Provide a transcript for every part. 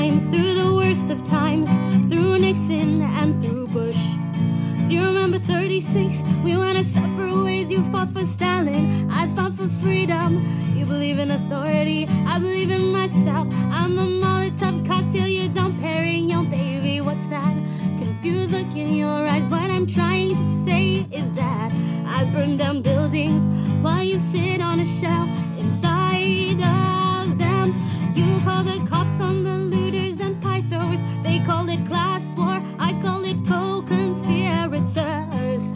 flames, through the worst of times, through Nixon and through Bush. Do you remember 36? We went our separate ways. You fought for Stalin, I fought for freedom. You believe in authority, I believe in myself. I'm a Molotov cocktail, you're Dom Perignon, baby. What's that confused look in your eyes? What I'm trying to say is that I burn down buildings while you sit on a shelf inside of them. You call the cops on the looters and pie throwers. They call it class war, I call it co-conspirators.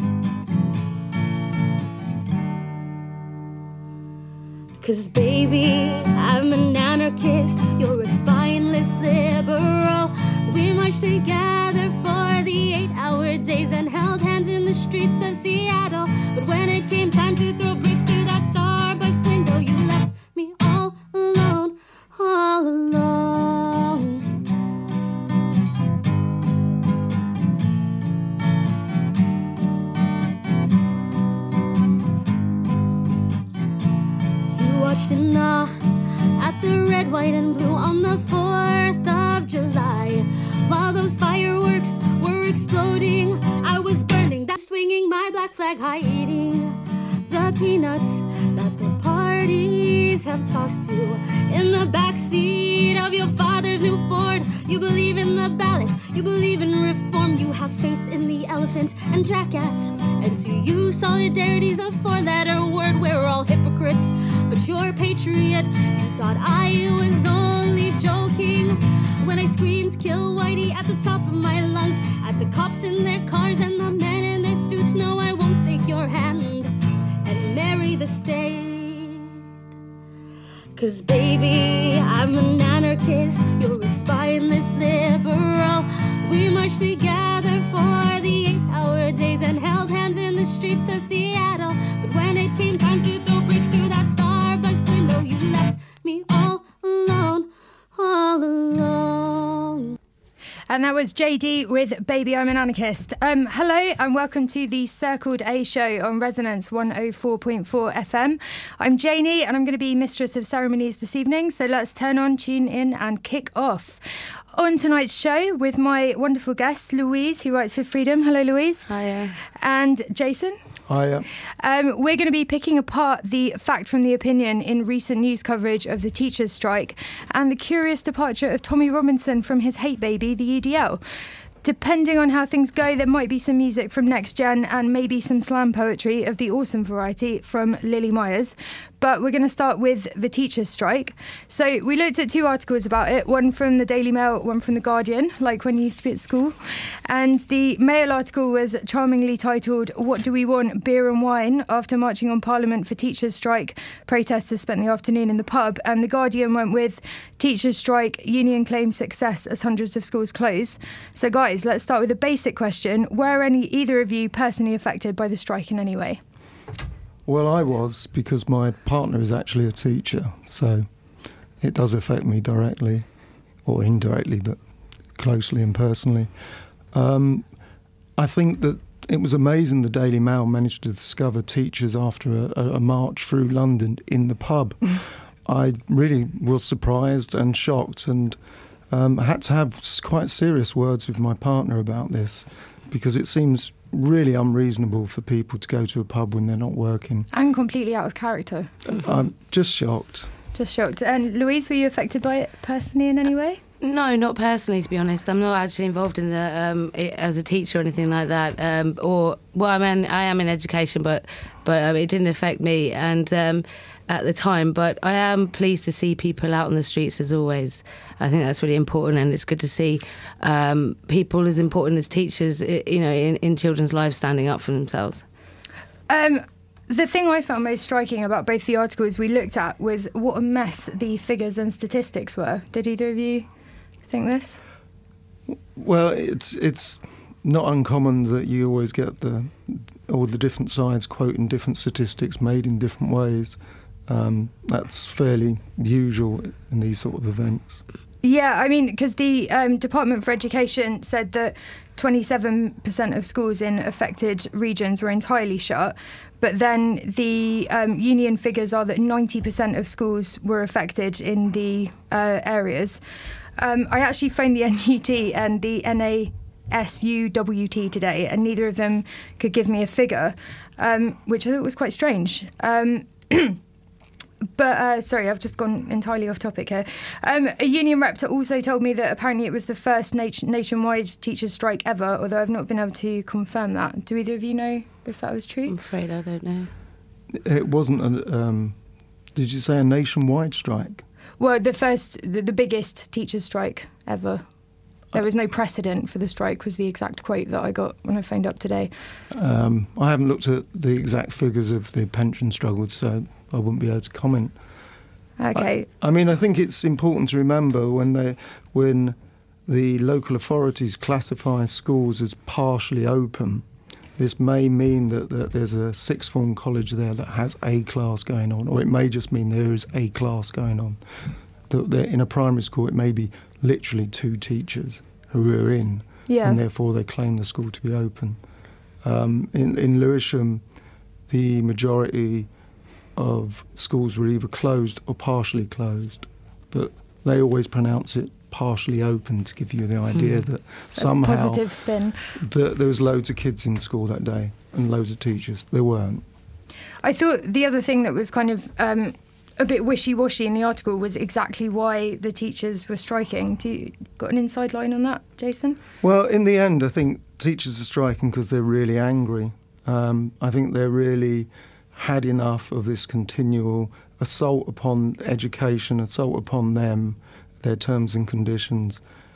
'Cause baby, I'm an anarchist, you're a spineless liberal. We marched together for the 8-hour days and held hands in the streets of Seattle. But when it came time to throw bricks through that Starbucks window, you left me all alone, all alone. You watched in awe at the red, white, and blue on the 4th of July. While those fireworks were exploding, I was burning, that swinging my black flag, hiding the peanuts that the parties have tossed you in the backseat of your father's new Ford. You believe in the ballot, you believe in reform, you have faith in the elephant and jackass. And to you, solidarity's a 4-letter word. We're all hypocrites, but you're a patriot. You thought I was only joking when I screamed kill Whitey at the top of my lungs, at the cops in their cars and the men in their suits. No, I won't take your hand and marry the state. 'Cause baby, I'm an anarchist, you're a spineless liberal. We marched together for the 8-hour days and held hands in the streets of Seattle. But when it came time to throw bricks through that Starbucks window, you left me all alone, all alone. And that was JD with Baby I'm an Anarchist. Hello and welcome to the Circled A show on Resonance 104.4 FM. I'm Janie and I'm going to be Mistress of Ceremonies this evening, so let's turn on, tune in and kick off. On tonight's show with my wonderful guests, Louise, who writes for Freedom. Hello, Louise. Hiya. And Jason. Hiya. We're going to be picking apart the fact from the opinion in recent news coverage of the teachers' strike and the curious departure of Tommy Robinson from his hate baby, the EDL. Depending on how things go, there might be some music from Next Gen and maybe some slam poetry of the awesome variety from Lily Myers. But we're going to start with the teachers' strike. So we looked at 2 articles about it, one from the Daily Mail, one from the Guardian, like when you used to be at school. And the Mail article was charmingly titled, "What do we want? Beer and wine?" After marching on Parliament for teachers' strike, protesters spent the afternoon in the pub. And the Guardian went with teachers' strike, union claims success as hundreds of schools close. So guys, let's start with a basic question. Were either of you personally affected by the strike in any way? Well, I was, because my partner is actually a teacher, so it does affect me directly, or indirectly, but closely and personally. I think that it was amazing the Daily Mail managed to discover teachers after a march through London in the pub. I really was surprised and shocked, and I had to have quite serious words with my partner about this, because it seems really unreasonable for people to go to a pub when they're not working. And completely out of character. I'm just shocked. Just shocked. And Louise, were you affected by it personally in any way? No, not personally, to be honest. I'm not actually involved in the as a teacher or anything like that. I am in education, but it didn't affect me and at the time. But I am pleased to see people out on the streets as always. I think that's really important, and it's good to see people as important as teachers, in children's lives standing up for themselves. The thing I found most striking about both the articles we looked at was what a mess the figures and statistics were. Did either of you think this? Well, it's not uncommon that you always get all the different sides quoting different statistics made in different ways. That's fairly usual in these sort of events. Yeah, I mean, because the Department for Education said that 27% of schools in affected regions were entirely shut, but then the union figures are that 90% of schools were affected in the areas. I actually phoned the NUT and the NASUWT today, and neither of them could give me a figure, which I thought was quite strange. But sorry, I've just gone entirely off topic here. A union rep also told me that apparently it was the first nationwide teachers' strike ever, although I've not been able to confirm that. Do either of you know if that was true? I'm afraid I don't know. It wasn't did you say a nationwide strike? Well, the biggest teachers' strike ever. There was no precedent for the strike, was the exact quote that I got when I phoned up today. I haven't looked at the exact figures of the pension struggle, so I wouldn't be able to comment. Okay. I mean, I think it's important to remember when the local authorities classify schools as partially open, this may mean that there's a sixth form college there that has a class going on, or it may just mean there is a class going on. In a primary school, it may be literally 2 teachers who are in, and therefore they claim the school to be open. In Lewisham, the majority of schools were either closed or partially closed, but they always pronounce it partially open to give you the idea that somehow a positive spin. That there was loads of kids in school that day and loads of teachers. There weren't. I thought the other thing that was kind of a bit wishy-washy in the article was exactly why the teachers were striking. Do you got an inside line on that, Jason? Well, in the end, I think teachers are striking because they're really angry. I think they're really had enough of this continual assault upon education, assault upon them, their terms and conditions.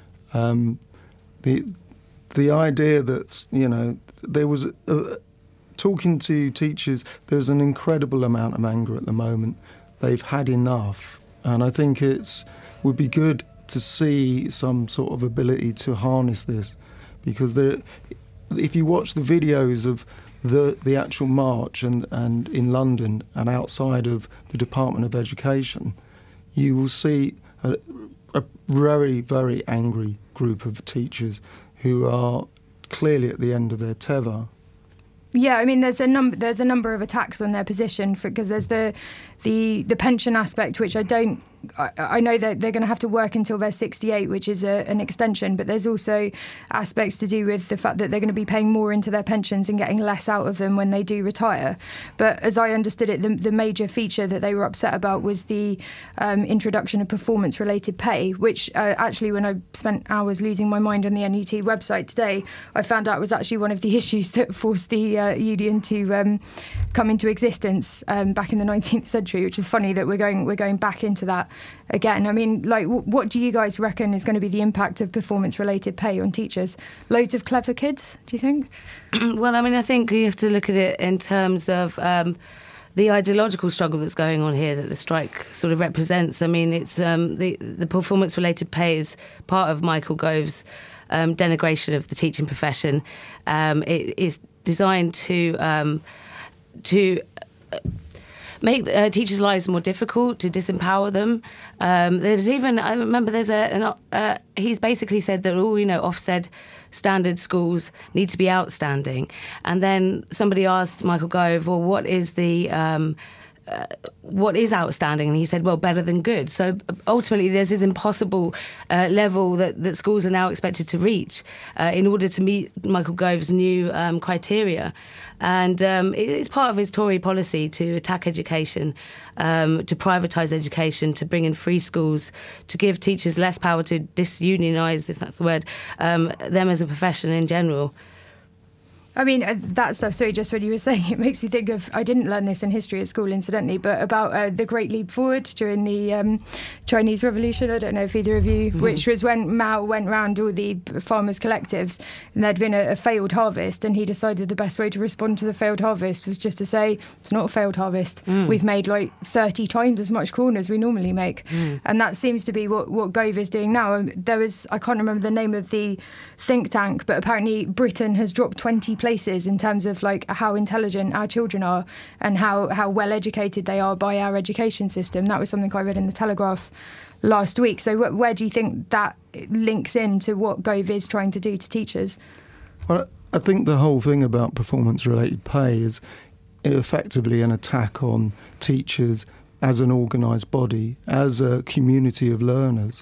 The idea that, there was talking to teachers, there's an incredible amount of anger at the moment. They've had enough, and I think would be good to see some sort of ability to harness this, because if you watch the videos of the actual march and in London and outside of the Department of Education, you will see a very, very angry group of teachers who are clearly at the end of their tether. Yeah, I mean, there's a number of attacks on their position because there's the pension aspect, which I know that they're going to have to work until they're 68, which is an extension, but there's also aspects to do with the fact that they're going to be paying more into their pensions and getting less out of them when they do retire. But as I understood it, the major feature that they were upset about was the introduction of performance-related pay, which actually, when I spent hours losing my mind on the NUT website today, I found out was actually one of the issues that forced the union to come into existence back in the 19th century, which is funny that we're going back into that again. I mean, like, what do you guys reckon is going to be the impact of performance-related pay on teachers? Loads of clever kids, do you think? Well, I mean, I think you have to look at it in terms of the ideological struggle that's going on here that the strike sort of represents. I mean, it's the performance-related pay is part of Michael Gove's denigration of the teaching profession. It is designed to make teachers' lives more difficult, to disempower them. There's even, I remember he's basically said that all, Ofsted standard schools need to be outstanding. And then somebody asked Michael Gove, well, what is outstanding? And he said, well, better than good. So ultimately there's this impossible level that schools are now expected to reach in order to meet Michael Gove's new criteria. And it's part of his Tory policy to attack education, to privatise education, to bring in free schools, to give teachers less power, to disunionise, if that's the word, them as a profession in general. I mean, that stuff, sorry, just when you were saying, it makes me think of, I didn't learn this in history at school, incidentally, but about the Great Leap Forward during the Chinese Revolution. I don't know if either of you, which was when Mao went round all the farmers' collectives and there'd been a failed harvest, and he decided the best way to respond to the failed harvest was just to say, it's not a failed harvest. We've made like 30 times as much corn as we normally make. And that seems to be what Gove is doing now. There was, I can't remember the name of the think tank, but apparently Britain has dropped 20 places in terms of like how intelligent our children are and how well educated they are by our education system. That was something I read in the Telegraph last week. So where do you think that links into what Gove is trying to do to teachers? Well, I think the whole thing about performance-related pay is effectively an attack on teachers as an organised body, as a community of learners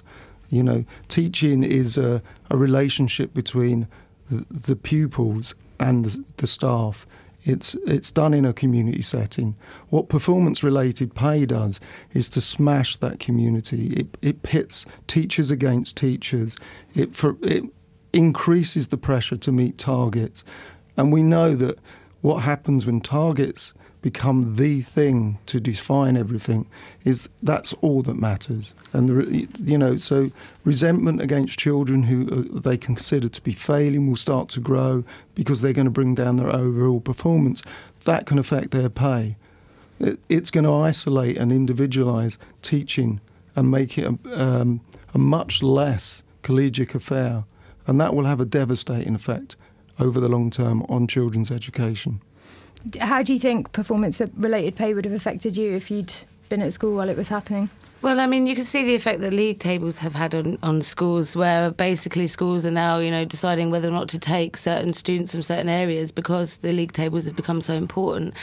You know, teaching is a relationship between the pupils and the staff. It's done in a community setting. What performance-related pay does is to smash that community. It pits teachers against teachers. It increases the pressure to meet targets. And we know that what happens when targets become the thing to define everything is that's all that matters. And, you know, so resentment against children who they consider to be failing will start to grow because they're going to bring down their overall performance. That can affect their pay. It's going to isolate and individualise teaching and make it a much less collegiate affair. And that will have a devastating effect over the long term on children's education. How do you think performance-related pay would have affected you if you'd been at school while it was happening? Well, I mean, you can see the effect that league tables have had on schools, where basically schools are now, you know, deciding whether or not to take certain students from certain areas because the league tables have become so important.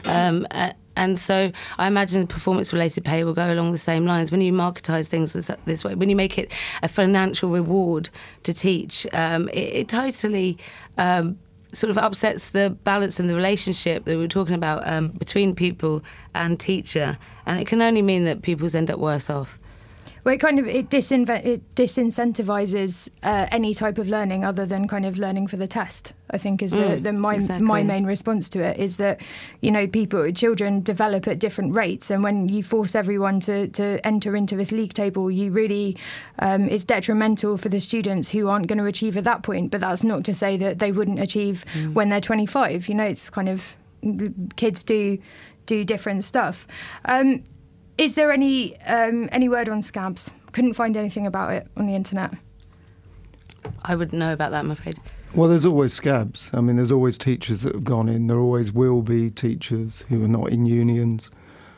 And so I imagine performance-related pay will go along the same lines. When you marketise things this way, when you make it a financial reward to teach, it totally sort of upsets the balance and the relationship that we were talking about between pupil and teacher. And it can only mean that pupils end up worse off. Well, it disincentivises any type of learning other than kind of learning for the test, I think, is my main response to it, is that, you know, children develop at different rates, and when you force everyone to enter into this league table, you really, it's detrimental for the students who aren't going to achieve at that point. But that's not to say that they wouldn't achieve when they're 25. You know, it's kind of, kids do different stuff. Is there any word on scabs? Couldn't find anything about it on the internet. I wouldn't know about that, I'm afraid. Well, there's always scabs. I mean, there's always teachers that have gone in. There always will be teachers who are not in unions.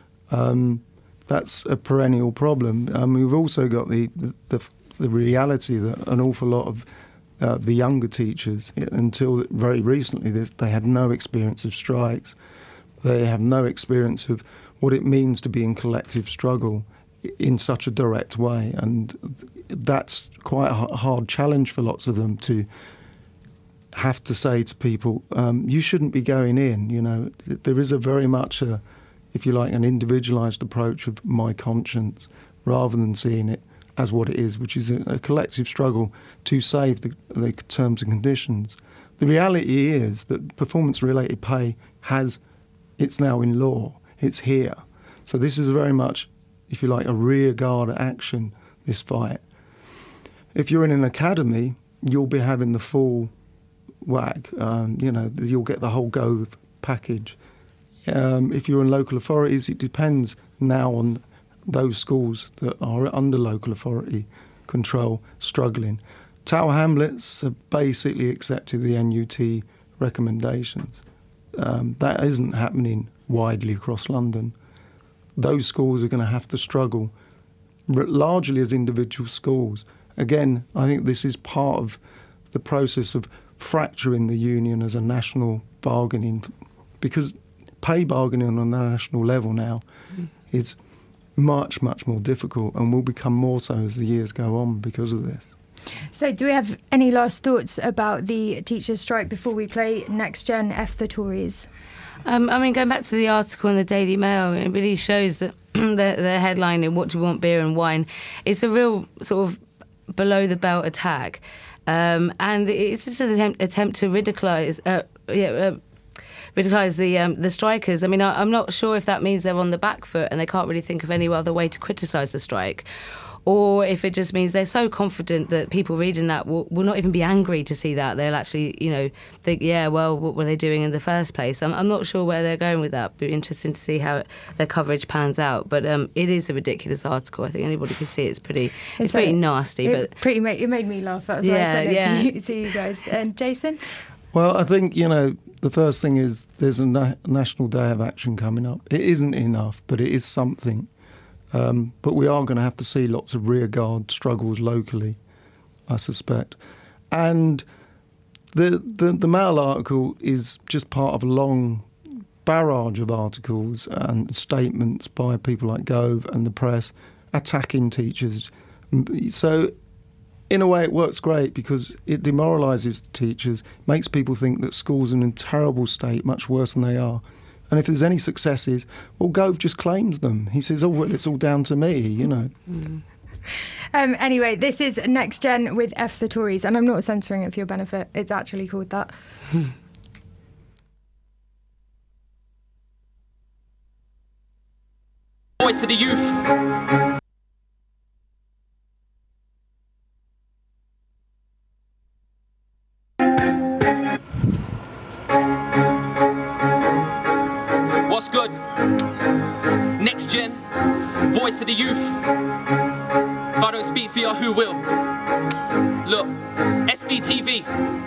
That's a perennial problem. We've also got the reality that an awful lot of the younger teachers, until very recently, they had no experience of strikes. They have no experience of what it means to be in collective struggle in such a direct way. And that's quite a hard challenge for lots of them, to have to say to people, you shouldn't be going in. You know, there is a very much, if you like, an individualised approach of my conscience, rather than seeing it as what it is, which is a collective struggle to save the terms and conditions. The reality is that performance-related pay it's now in law. It's here. So this is very much, if you like, a rearguard action, this fight. If you're in an academy, you'll be having the full whack. You know, you'll get the whole go package. If you're in local authorities, it depends now on those schools that are under local authority control struggling. Tower Hamlets have basically accepted the NUT recommendations. That isn't happening widely across London. Those schools are going to have to struggle, largely as individual schools. Again, I think this is part of the process of fracturing the union as a national bargaining, because pay bargaining on a national level now is much, much more difficult, and will become more so as the years go on because of this. So do we have any last thoughts about the teachers' strike before we play Next Gen F the Tories? I mean, going back to the article in the Daily Mail, it really shows that the headline in What Do You Want, Beer and Wine, it's a real sort of below-the-belt attack. And it's just an attempt to ridicalise the strikers. I mean, I'm not sure if that means they're on the back foot and they can't really think of any other way to criticise the strike, or if it just means they're so confident that people reading that will not even be angry to see that. They'll actually, you know, think, yeah, well, what were they doing in the first place? I'm not sure where they're going with that. It'll be interesting to see how their coverage pans out. But it is a ridiculous article. I think anybody can see it's pretty nasty. It made me laugh. That's why I sent it to you guys. And Jason? Well, I think, you know, the first thing is there's a National Day of Action coming up. It isn't enough, but it is something. But we are going to have to see lots of rearguard struggles locally, I suspect. And the Mail article is just part of a long barrage of articles and statements by people like Gove and the press attacking teachers, So in a way it works great because it demoralises the teachers, makes people think that schools are in a terrible state, much worse than they are. And if there's any successes, well, Gove just claims them. He says, oh, well, it's all down to me, you know. Anyway, this is Next Gen with F the Tories, and I'm not censoring it for your benefit. It's actually called that. Voice of the youth. What's good? Next Gen, voice of the youth. If I don't speak for you, who will? Look, SBTV.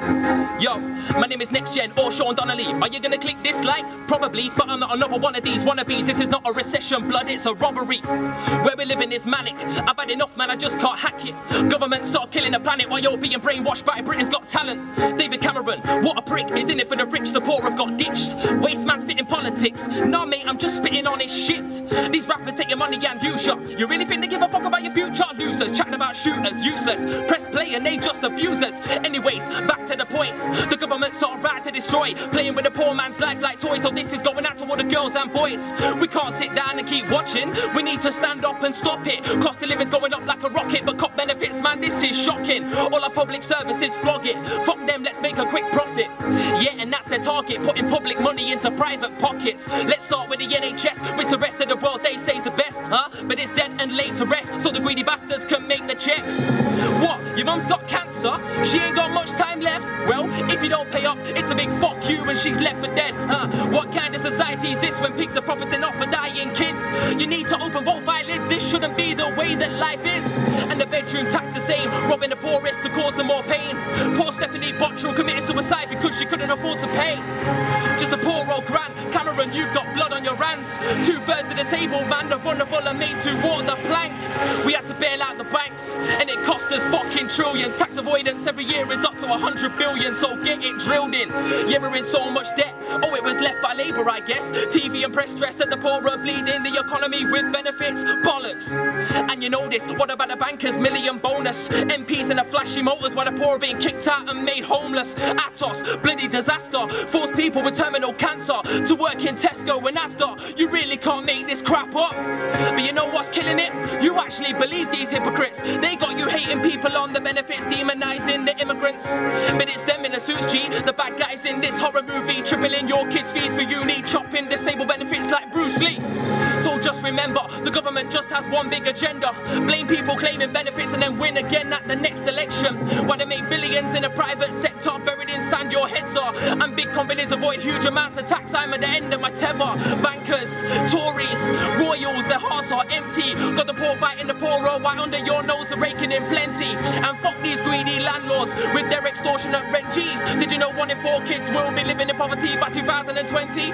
Yo, my name is Next Gen or Sean Donnelly. Are you gonna click dislike? Probably, but I'm not another one of these wannabes. This is not a recession, blood, it's a robbery. Where we're living is manic. I've had enough, man, I just can't hack it. Government start killing the planet while you're being brainwashed by Britain's Got Talent. David Cameron, what a prick. Is in it for the rich, the poor have got ditched. Waste man spitting politics. Nah, mate, I'm just spitting on his shit. These rappers take your money and use you. You really think they give a fuck about your future? Losers, chatting about shooters, useless. Press play and they just abuse us. Anyways, back to the point. The government's all right to destroy, playing with the poor man's life like toys. So this is going out to all the girls and boys. We can't sit down and keep watching. We need to stand up and stop it. Cost of living's going up like a rocket, but cop benefits, man, this is shocking. All our public services flog it. Fuck them, let's make a quick profit. Yeah, and that's their target, putting public money into private pockets. Let's start with the NHS, which the rest of the world they say is the best, huh? But it's dead and laid to rest, so the greedy bastards can make the checks. What? Your mum's got cancer? She ain't got much time left? Well, if you don't pay up, it's a big fuck you and she's left for dead. What kind of society is this when pigs are profiting off of dying kids? You need to open both eyelids, this shouldn't be the way that life is. And the bedroom tax the same, robbing the poorest to cause them more pain. Poor Stephanie Bottrell committed suicide because she couldn't afford to pay. Just a poor old Grant Cameron, you've got blood on your hands. 2/3 of disabled man, the vulnerable are made to walk the plank. We had to bail out the banks, and it cost us fucking trillions. Tax avoidance every year is up to 100 billion, so get it drilled in. Yeah, we're in so much debt, oh, it was left by Labour, I guess. TV and press stress that the poor are bleeding the economy with benefits, bollocks. And you know this, what about the bankers' million bonus? MPs in the flashy motors while the poor are being kicked out and made homeless. Atos, bloody disaster, forced people with terminal cancer to work in Tesco and Asda. You really can't make this crap up. But you know what's killing it? You actually believe these hypocrites. They got you hating people on the benefits, demonising the immigrants. But it's them in the suits, G, the bad guys in this horror movie, tripling your kids' fees for uni, chopping disabled benefits like Bruce Lee. So just remember, the government just has one big agenda. Blame people claiming benefits and then win again at the next election. While they make billions in the private sector, buried in sand your heads are. And big companies avoid huge amounts of tax. I'm at the end of my tether. Bankers, Tories, royals, their hearts are empty. Got the poor fighting the poorer, right under your nose they're raking in plenty. And fuck these greedy landlords with their extortionate rent. G's, did you know 1 in 4 kids will be living in poverty by 2020?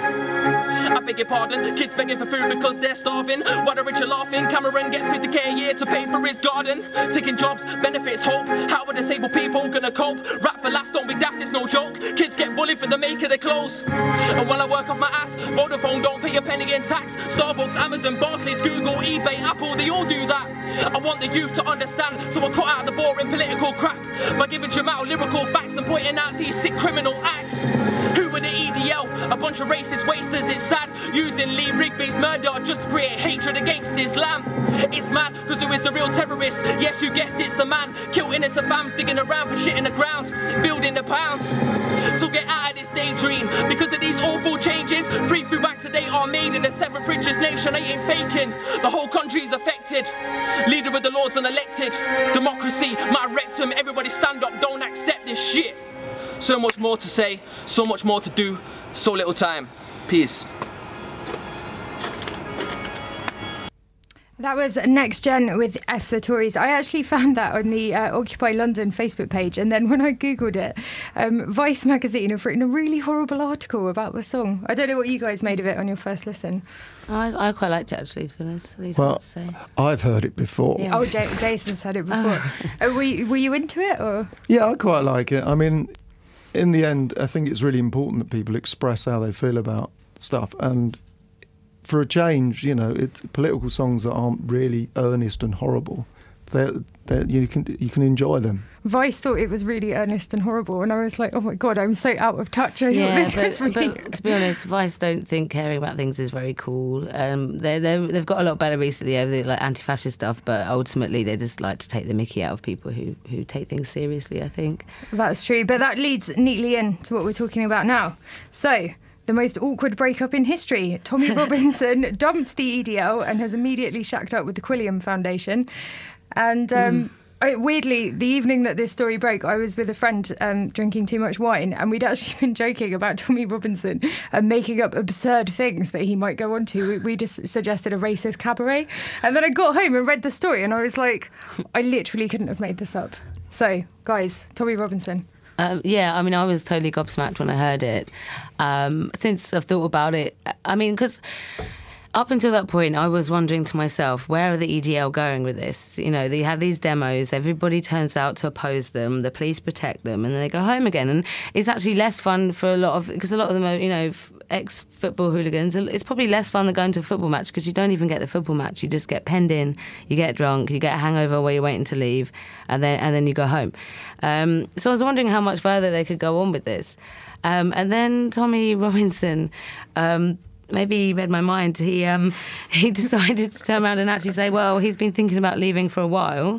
I beg your pardon, kids begging for food because they're starving. While the rich are laughing, Cameron gets 50k a year to pay for his garden. Taking jobs, benefits, hope. How are disabled people gonna cope? Rap for last, don't be daft, it's no joke. Kids get bullied for the make of their clothes. And while I work off my ass, Vodafone don't pay a penny in tax. Starbucks, Amazon, Barclays, Google, eBay, Apple, they all do that. I want the youth to understand, so I cut out the boring political crap by giving Jamal lyrical facts and pointing out these sick criminal acts. Who were the EDL? A bunch of racist wasters, it's sad. Using Lee Rigby's murder just to create hatred against Islam. It's mad, cause who is the real terrorist? Yes, you guessed it's the man. Kill innocent fams digging around for shit in the ground, building the pounds. So get out of this daydream, because of these awful changes. 3 food banks a day are made in the 7th richest nation, they ain't faking. The whole country's affected. Leader of the Lord's unelected. Democracy, my rectum, everybody stand up, don't accept this shit. So much more to say, so much more to do, so little time. Peace. That was Next Gen with F the Tories. I actually found that on the Occupy London Facebook page, and then when I googled it, Vice magazine have written a really horrible article about the song. I don't know what you guys made of it on your first listen. I quite liked it, actually, to be honest. Well, I've heard it before. Yeah. Oh, Jason's heard it before. Were you into it? Or? Yeah, I quite like it. I mean, in the end, I think it's really important that people express how they feel about stuff. And for a change, you know, it's political songs that aren't really earnest and horrible. you can enjoy them. Vice thought it was really earnest and horrible, and I was like, oh my God, I'm so out of touch. I thought this was really... but to be honest, Vice don't think caring about things is very cool. They've got a lot better recently over the like anti-fascist stuff, but ultimately they just like to take the mickey out of people who take things seriously, I think. That's true, but that leads neatly into what we're talking about now. So, the most awkward breakup in history. Tommy Robinson dumped the EDL and has immediately shacked up with the Quilliam Foundation. And weirdly, the evening that this story broke, I was with a friend drinking too much wine, and we'd actually been joking about Tommy Robinson and making up absurd things that he might go on to. We just suggested a racist cabaret. And then I got home and read the story, and I was like, I literally couldn't have made this up. So, guys, Tommy Robinson. Yeah, I mean, I was totally gobsmacked when I heard it. Since I've thought about it, I mean, because up until that point, I was wondering to myself, where are the EDL going with this? You know, they have these demos, everybody turns out to oppose them, the police protect them, and then they go home again. And it's actually less fun for a lot of, because a lot of them are, you know, ex-football hooligans. It's probably less fun than going to a football match, because you don't even get the football match. You just get penned in, you get drunk, you get a hangover while you're waiting to leave, and then you go home. So I was wondering how much further they could go on with this. And then Tommy Robinson, maybe he read my mind. He decided to turn around and actually say, well, he's been thinking about leaving for a while.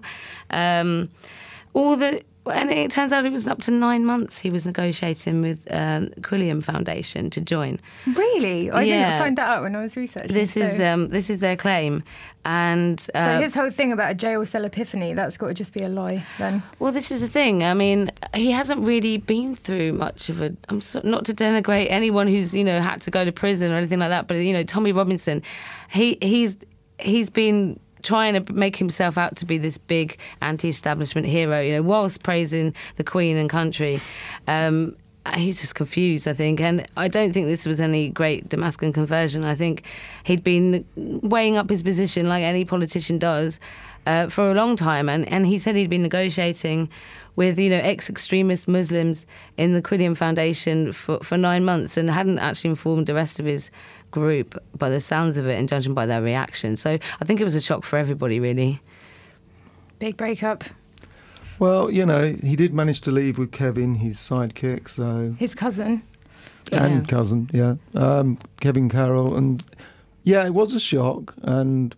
And it turns out it was up to 9 months he was negotiating with Quilliam Foundation to join. Really? I didn't find that out when I was researching. This is their claim. And so his whole thing about a jail cell epiphany, that's got to just be a lie then. Well, this is the thing. I mean, he hasn't really been through much of not to denigrate anyone who's, you know, had to go to prison or anything like that, but, you know, Tommy Robinson, he's been trying to make himself out to be this big anti-establishment hero, you know, whilst praising the Queen and country. He's just confused, I think, and I don't think this was any great Damascus conversion. I think he'd been weighing up his position like any politician does for a long time, and he said he'd been negotiating with, you know, ex-extremist Muslims in the Quilliam Foundation for 9 months and hadn't actually informed the rest of his group by the sounds of it and judging by their reaction. So I think it was a shock for everybody, really. Big breakup. Well, you know, he did manage to leave with Kevin, his sidekick, so... His cousin. And cousin, yeah. Kevin Carroll. And, yeah, it was a shock, and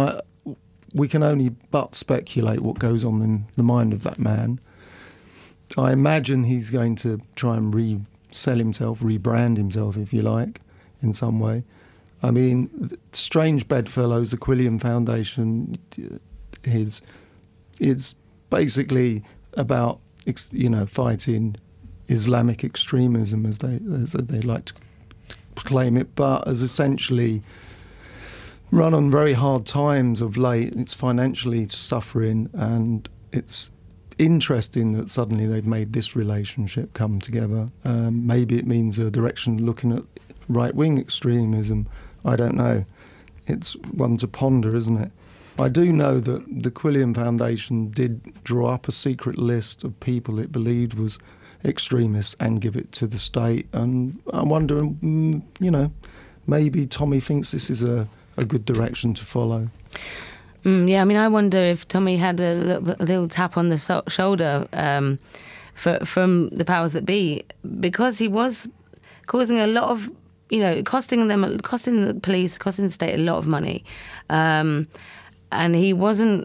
we can only but speculate what goes on in the mind of that man. I imagine he's going to try and resell himself, rebrand himself, if you like, in some way. I mean, Strange Bedfellows, the Quilliam Foundation, it's basically about, you know, fighting Islamic extremism, as they like to claim it, but as essentially run on very hard times of late. It's financially suffering, and it's interesting that suddenly they've made this relationship come together. Maybe it means a direction looking at right-wing extremism. I don't know. It's one to ponder, isn't it? I do know that the Quilliam Foundation did draw up a secret list of people it believed was extremists and give it to the state. And I'm wondering, you know, maybe Tommy thinks this is a good direction to follow. Yeah, I mean, I wonder if Tommy had a little tap on the shoulder from the powers that be, because he was causing a lot of, you know, costing the police, costing the state a lot of money. And he wasn't,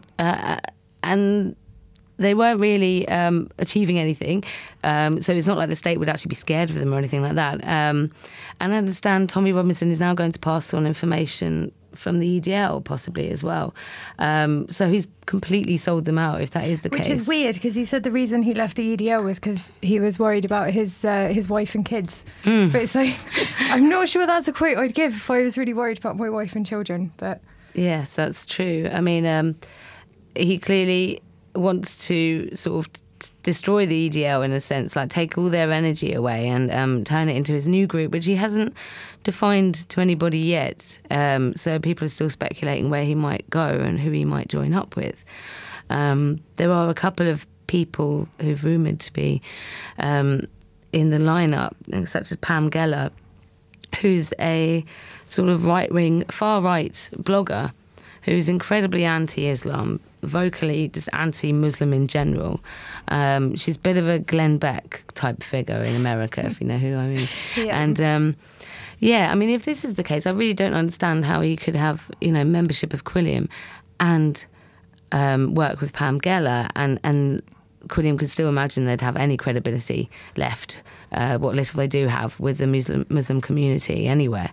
and they weren't really achieving anything. So it's not like the state would actually be scared of them or anything like that. And I understand Tommy Robinson is now going to pass on information from the EDL possibly as well. So he's completely sold them out, if that is the case. Which is weird, because he said the reason he left the EDL was because he was worried about his wife and kids. But it's like, I'm not sure that's a quote I'd give if I was really worried about my wife and children, but... Yes, that's true. I mean, he clearly wants to sort of destroy the EDL in a sense, like take all their energy away and turn it into his new group, which he hasn't defined to anybody yet. So people are still speculating where he might go and who he might join up with. There are a couple of people who've rumoured to be in the lineup, such as Pam Geller, who's a sort of right-wing, far-right blogger who's incredibly anti-Islam, vocally just anti-Muslim in general. She's a bit of a Glenn Beck type figure in America, if you know who I mean. Yeah. And yeah, I mean, if this is the case, I really don't understand how he could have, you know, membership of Quilliam and work with Pam Geller, and Quilliam could still imagine they'd have any credibility left, what little they do have with the Muslim community anywhere.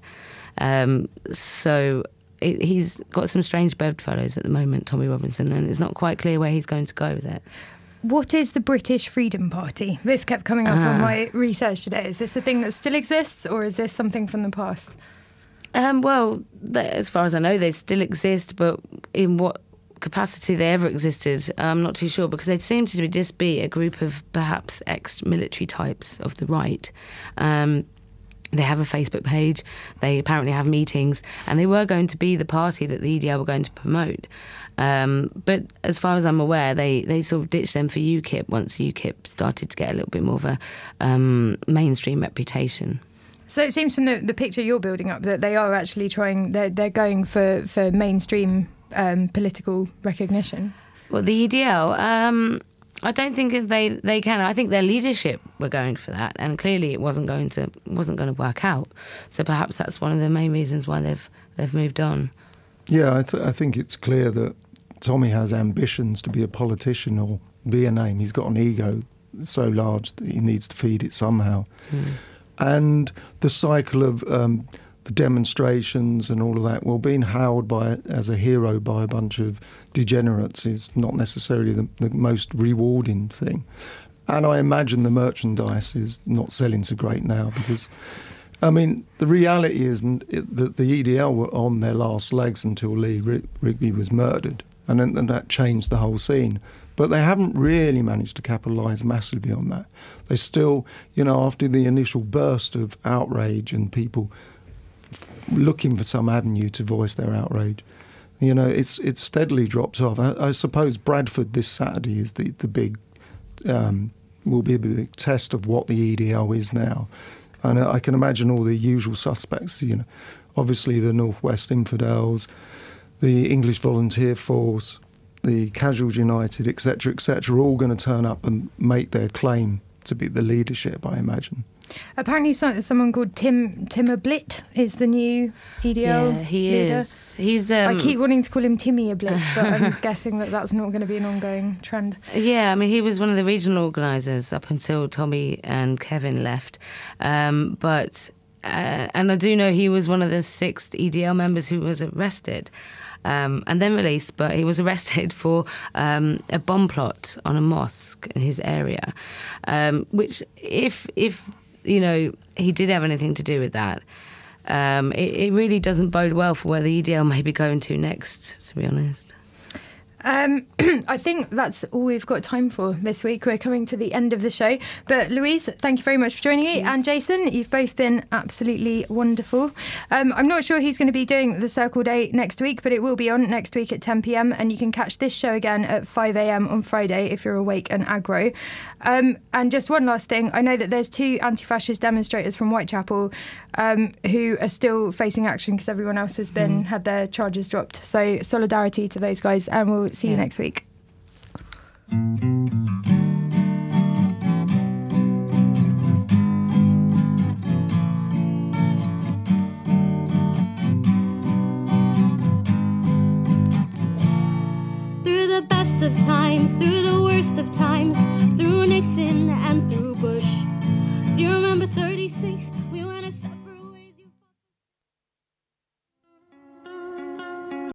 So he's got some strange bedfellows at the moment, Tommy Robinson, and it's not quite clear where he's going to go with it. What is the British Freedom Party? This kept coming up on my research today. Is this a thing that still exists, or is this something from the past? Well, as far as I know, they still exist, but in what capacity they ever existed, I'm not too sure, because they seem to just be a group of perhaps ex-military types of the right. They have a Facebook page, they apparently have meetings, and they were going to be the party that the EDL were going to promote. But as far as I'm aware, they sort of ditched them for UKIP once UKIP started to get a little bit more of a mainstream reputation. So it seems from the picture you're building up that they are actually trying, they're going for mainstream political recognition. Well, the EDL, I don't think they can. I think their leadership were going for that, and clearly it wasn't going to work out. So perhaps that's one of the main reasons why they've moved on. Yeah, I think it's clear that Tommy has ambitions to be a politician or be a name. He's got an ego so large that he needs to feed it somehow. And the cycle of the demonstrations and all of that, well, being hailed as a hero by a bunch of degenerates is not necessarily the most rewarding thing. And I imagine the merchandise is not selling so great now because, I mean, the reality is that the EDL were on their last legs until Lee Rigby was murdered, and then that changed the whole scene. But they haven't really managed to capitalise massively on that. They still, you know, after the initial burst of outrage and people looking for some avenue to voice their outrage, you know, it's steadily dropped off. I suppose Bradford this Saturday is the big will be the big test of what the EDL is now, and I can imagine all the usual suspects. You know, obviously the North West Infidels, the English Volunteer Force, the Casuals United, etc., all going to turn up and make their claim to be the leadership, I imagine. Apparently someone called Timur Blitt is the new EDL Yeah, he leader. is. He's. I keep wanting to call him Timmy Blitt, but I'm guessing that's not going to be an ongoing trend. Yeah, I mean, he was one of the regional organisers up until Tommy and Kevin left. But I do know he was one of the 6 EDL members who was arrested. And then released, but he was arrested for a bomb plot on a mosque in his area, which if you know he did have anything to do with that, it really doesn't bode well for where the EDL may be going to next, to be honest. I think that's all we've got time for this week. We're coming to the end of the show. But Louise, thank you very much for joining me. And Jason, you've both been absolutely wonderful. I'm not sure he's going to be doing the Circle Day next week, but it will be on next week at 10 p.m. And you can catch this show again at 5 a.m. on Friday if you're awake and aggro. And just one last thing. I know that there's 2 anti-fascist demonstrators from Whitechapel who are still facing action because everyone else has been had their charges dropped. So solidarity to those guys, and we'll see you next week. Through the best of times, through the worst of times, through Nixon and through Bush. Do you remember 36? We went a separate